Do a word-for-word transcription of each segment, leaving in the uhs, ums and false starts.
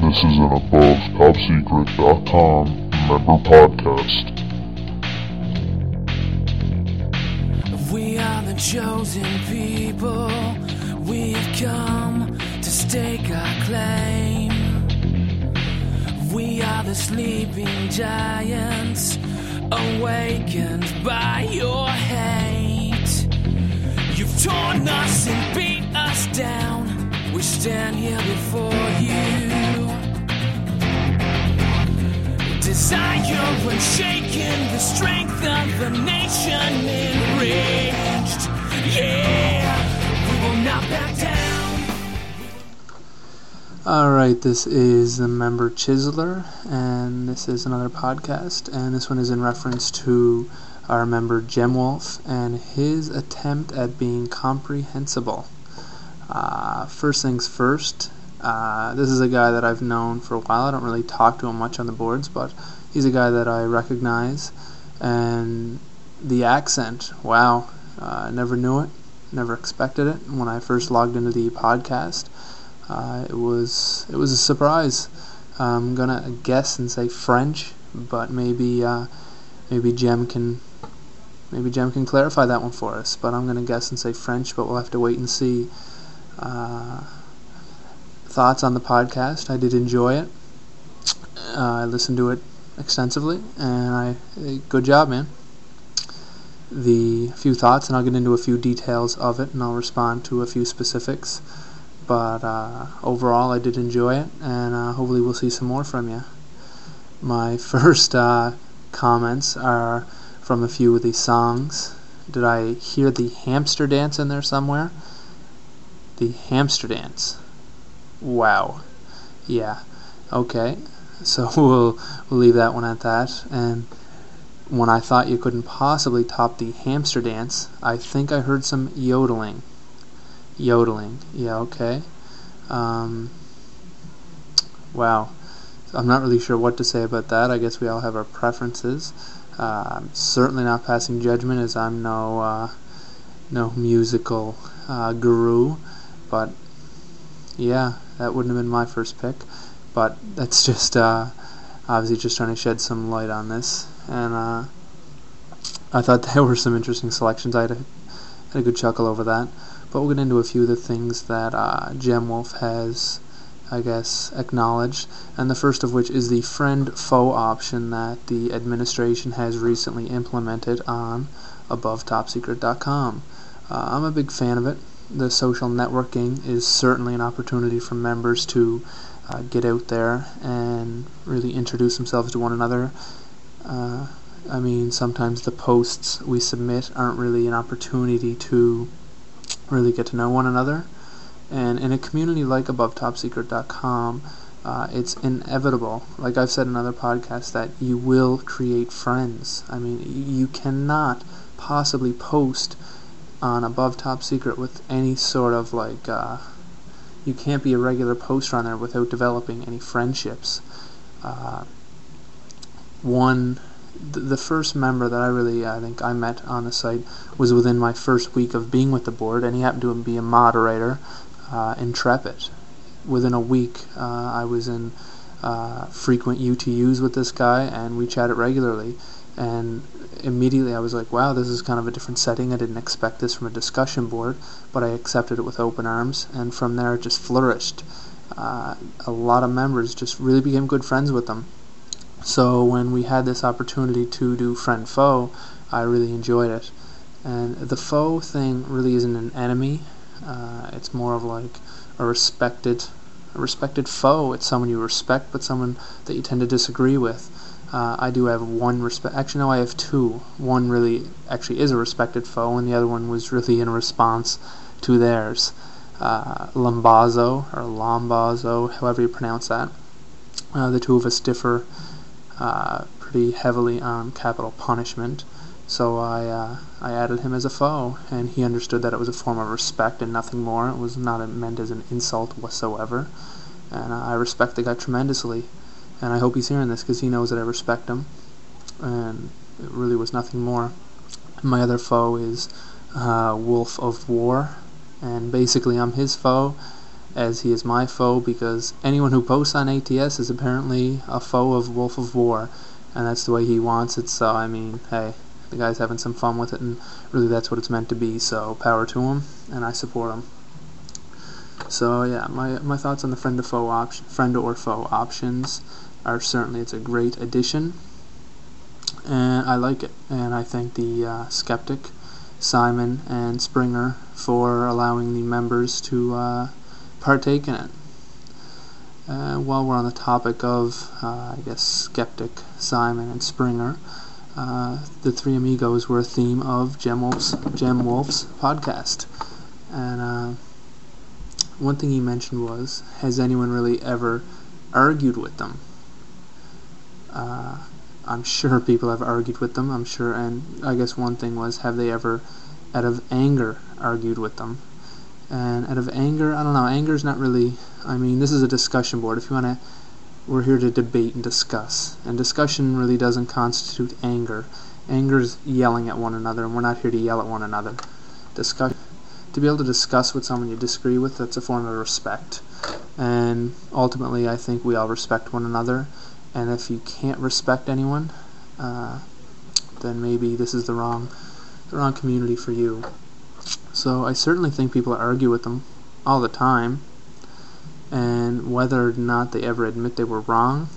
This is an above top secret dot com member podcast. We are the chosen people. We've come to stake our claim. We are the sleeping giants, awakened by your hate. You've torn us and beat us down. We stand here before you. Desire unshaken, the strength of a nation enraged. Yeah, we will not back down. Alright, this is the member Chiseler, and this is another podcast, and this one is in reference to our member Gemwolf and his attempt at being comprehensible. Uh, first things first, uh, this is a guy that I've known for a while. I don't really talk to him much on the boards, but he's a guy that I recognize, and the accent, wow, I uh, never knew it, never expected it. When I first logged into the podcast, uh, it was it was a surprise. I'm gonna guess and say French, but maybe uh, maybe Gem can maybe Gem can clarify that one for us. But I'm gonna guess and say French, but we'll have to wait and see. Uh, thoughts on the podcast? I did enjoy it. Uh, I listened to it extensively, and I good job, man. The few thoughts, and I'll get into a few details of it, and I'll respond to a few specifics. But uh, overall, I did enjoy it, and uh, hopefully we'll see some more from you. My first uh, comments are from a few of these songs. Did I hear the hamster dance in there somewhere? The hamster dance. Wow. Yeah. Okay. So we'll we'll leave that one at that. And when I thought you couldn't possibly top the hamster dance, I think I heard some yodeling. Yodeling. Yeah. Okay. Um. Wow. I'm not really sure what to say about that. I guess we all have our preferences. Uh, I'm certainly not passing judgment, as I'm no uh, no musical uh, guru. But yeah, that wouldn't have been my first pick. But that's just uh, obviously just trying to shed some light on this. And uh, I thought there were some interesting selections. I had a, had a good chuckle over that. But we'll get into a few of the things that uh, Gemwolf has, I guess, acknowledged. And the first of which is the friend-foe option that the administration has recently implemented on above top secret dot com. Uh, I'm a big fan of it. The social networking is certainly an opportunity for members to uh, get out there and really introduce themselves to one another. Uh, I mean, sometimes the posts we submit aren't really an opportunity to really get to know one another. And in a community like above top secret dot com, uh, it's inevitable, like I've said in other podcasts, that you will create friends. I mean, you cannot possibly post on Above Top Secret with any sort of like uh, you can't be a regular poster on there without developing any friendships. Uh, one th- the first member that I really I think I met on the site was within my first week of being with the board, and he happened to be a moderator, uh, Intrepid. Within a week, uh, I was in uh, frequent U T Us with this guy, and we chatted regularly. And immediately I was like, wow, this is kind of a different setting. I didn't expect this from a discussion board, but I accepted it with open arms, and from there it just flourished. Uh, a lot of members just really became good friends with them. So when we had this opportunity to do friend-foe, I really enjoyed it. And the foe thing really isn't an enemy. Uh, it's more of like a respected, a respected foe. It's someone you respect, but someone that you tend to disagree with. Uh, I do have one respect. Actually, no, I have two. One really actually is a respected foe, and the other one was really in response to theirs. Uh, Lombazo, or Lombazo, however you pronounce that. Uh, the two of us differ uh, pretty heavily on capital punishment, so I uh, I added him as a foe, and he understood that it was a form of respect and nothing more. It was not meant as an insult whatsoever, and uh, I respect the guy tremendously. And I hope he's hearing this, because he knows that I respect him, and it really was nothing more. My other foe is uh, Wolf of War, and basically I'm his foe, as he is my foe, because anyone who posts on A T S is apparently a foe of Wolf of War, and that's the way he wants it. So I mean, hey, the guy's having some fun with it, and really that's what it's meant to be. So power to him, and I support him. So yeah, my my thoughts on the friend to foe option, friend or foe options are certainly it's a great addition, and I like it. And I thank the uh, Skeptic, Simon, and Springer for allowing the members to uh, partake in it. Uh, while we're on the topic of, uh, I guess, Skeptic, Simon, and Springer, uh, the three amigos were a theme of Gem Wolf's, Gem Wolf's podcast. And uh, one thing he mentioned was, has anyone really ever argued with them? Uh, I'm sure people have argued with them, I'm sure, and I guess one thing was, have they ever, out of anger, argued with them? And out of anger, I don't know, anger's not really, I mean, this is a discussion board. If you want to, we're here to debate and discuss. And discussion really doesn't constitute anger. Anger's yelling at one another, and we're not here to yell at one another. Discuss, to be able to discuss with someone you disagree with, that's a form of respect. And ultimately, I think we all respect one another. And if you can't respect anyone, uh, then maybe this is the wrong, the wrong community for you. So I certainly think people argue with them all the time, and whether or not they ever admit they were wrong,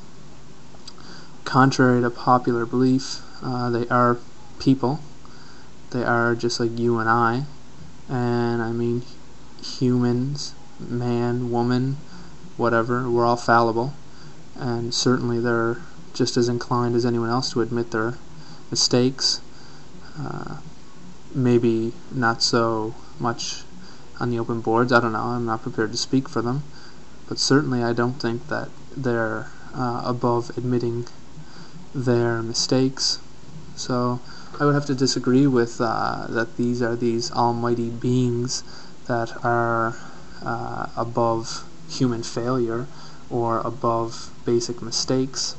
contrary to popular belief, uh, they are people. They are just like you and I, and I mean humans, man, woman, whatever, we're all fallible, and certainly they're just as inclined as anyone else to admit their mistakes. Uh, maybe not so much on the open boards, I don't know, I'm not prepared to speak for them, but certainly I don't think that they're uh, above admitting their mistakes. So I would have to disagree with uh, that these are these almighty beings that are uh, above human failure or above basic mistakes.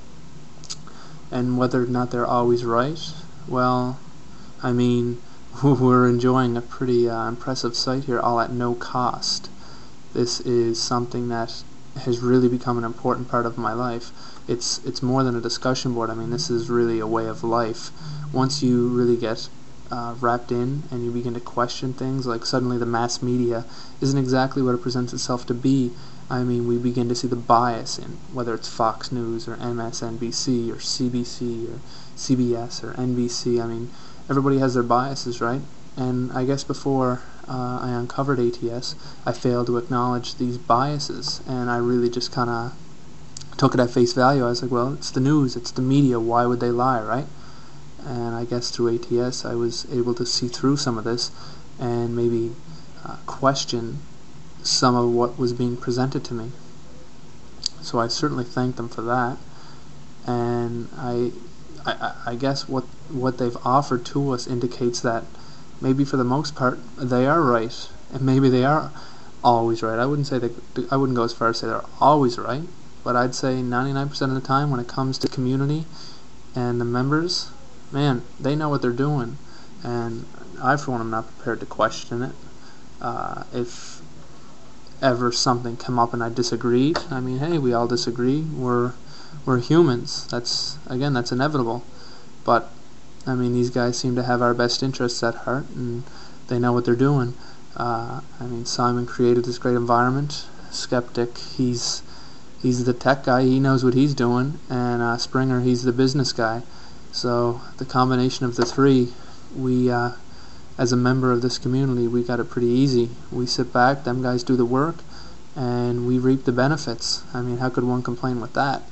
And whether or not they're always right, well, I mean, we're enjoying a pretty uh, impressive sight here, all at no cost. This is something that has really become an important part of my life. It's it's more than a discussion board. I mean, this is really a way of life. Once you really get uh, wrapped in and you begin to question things, like suddenly the mass media isn't exactly what it presents itself to be. I mean, we begin to see the bias in whether it's Fox News or M S N B C or C B C or C B S or N B C. I mean, everybody has their biases, right? And I guess before uh, I uncovered A T S, I failed to acknowledge these biases, and I really just kind of took it at face value. I was like, well, it's the news, it's the media, why would they lie, right? And I guess through A T S I was able to see through some of this and maybe uh, question some of what was being presented to me. So I certainly thank them for that. And I I, I guess what what they've offered to us indicates that maybe for the most part they are right, and maybe they are always right. I wouldn't say that I wouldn't go as far as say they're always right, but I'd say ninety-nine percent of the time when it comes to community and the members, man, they know what they're doing, and I for one am not prepared to question it. Uh, if ever something come up and I disagreed, I mean, hey, we all disagree. We're We're humans. That's, again, that's inevitable. But, I mean, these guys seem to have our best interests at heart, and they know what they're doing. Uh, I mean, Simon created this great environment. Skeptic, he's he's the tech guy. He knows what he's doing. And uh, Springer, he's the business guy. So, the combination of the three, we, uh, as a member of this community, we got it pretty easy. We sit back, them guys do the work, and we reap the benefits. I mean, how could one complain with that?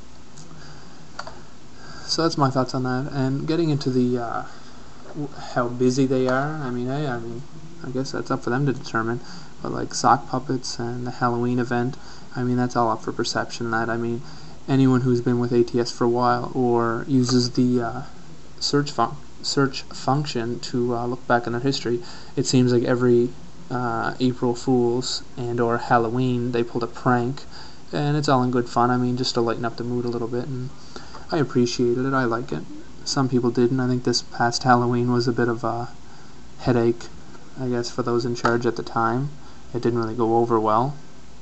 So that's my thoughts on that. And getting into the uh, how busy they are, I mean, hey, I mean, I guess that's up for them to determine. But like sock puppets and the Halloween event, I mean, that's all up for perception. That I mean, anyone who's been with A T S for a while or uses the uh, search fun search function to uh, look back in their history, it seems like every uh, April Fools and or Halloween they pulled a prank, and it's all in good fun. I mean, just to lighten up the mood a little bit, and I appreciated it. I like it. Some people didn't. I think this past Halloween was a bit of a headache, I guess, for those in charge at the time. It didn't really go over well.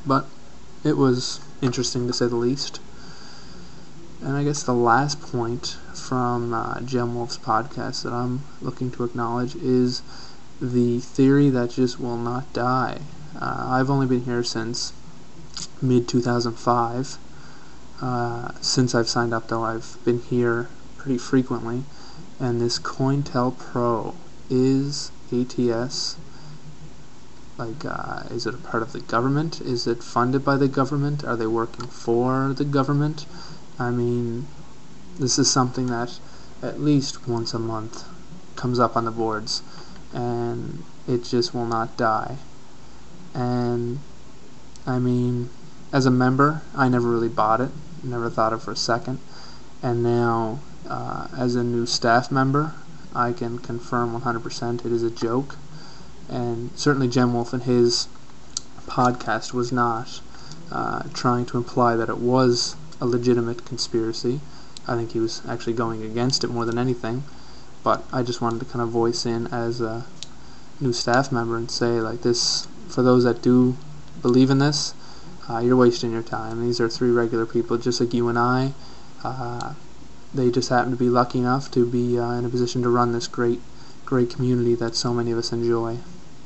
but it was interesting to say the least. And I guess the last point from uh, Jem Wolf's podcast that I'm looking to acknowledge is the theory that just will not die. Uh, I've only been here since mid two thousand five. Uh, since I've signed up, though, I've been here pretty frequently, and this COINTELPRO, is A T S, like, uh, is it a part of the government? Is it funded by the government? Are they working for the government? I mean, this is something that at least once a month comes up on the boards, and it just will not die. And, I mean, as a member, I never really bought it, never thought it for a second, and now, uh, as a new staff member, I can confirm one hundred percent it is a joke. And certainly Jem Wolf in his podcast was not uh, trying to imply that it was a legitimate conspiracy. I think he was actually going against it more than anything, but I just wanted to kind of voice in as a new staff member and say, like, this, for those that do believe in this, uh, you're wasting your time. These are three regular people just like you and I. Uh, they just happen to be lucky enough to be uh, in a position to run this great, great community that so many of us enjoy.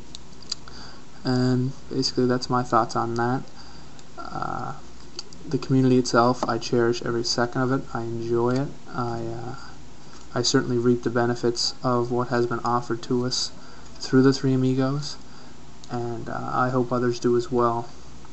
And basically that's my thoughts on that. Uh, the community itself, I cherish every second of it. I enjoy it. I uh, I certainly reap the benefits of what has been offered to us through the Three Amigos, and uh, I hope others do as well.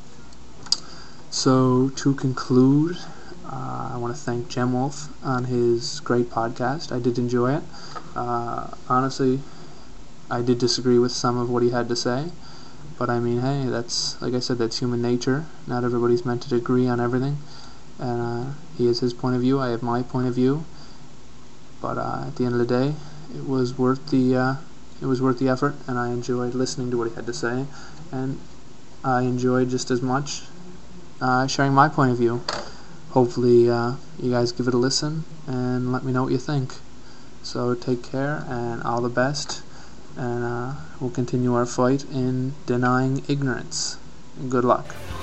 So to conclude, uh, I want to thank Jem Wolf on his great podcast. I did enjoy it. Uh, honestly, I did disagree with some of what he had to say. But I mean, hey, that's, like I said, that's human nature. Not everybody's meant to agree on everything. And uh, he has his point of view, I have my point of view. But uh, at the end of the day, it was worth the uh, it was worth the effort, and I enjoyed listening to what he had to say. And I enjoyed just as much uh, sharing my point of view. Hopefully, uh, you guys give it a listen and let me know what you think. So take care and all the best. And uh, we'll continue our fight in denying ignorance. Good luck.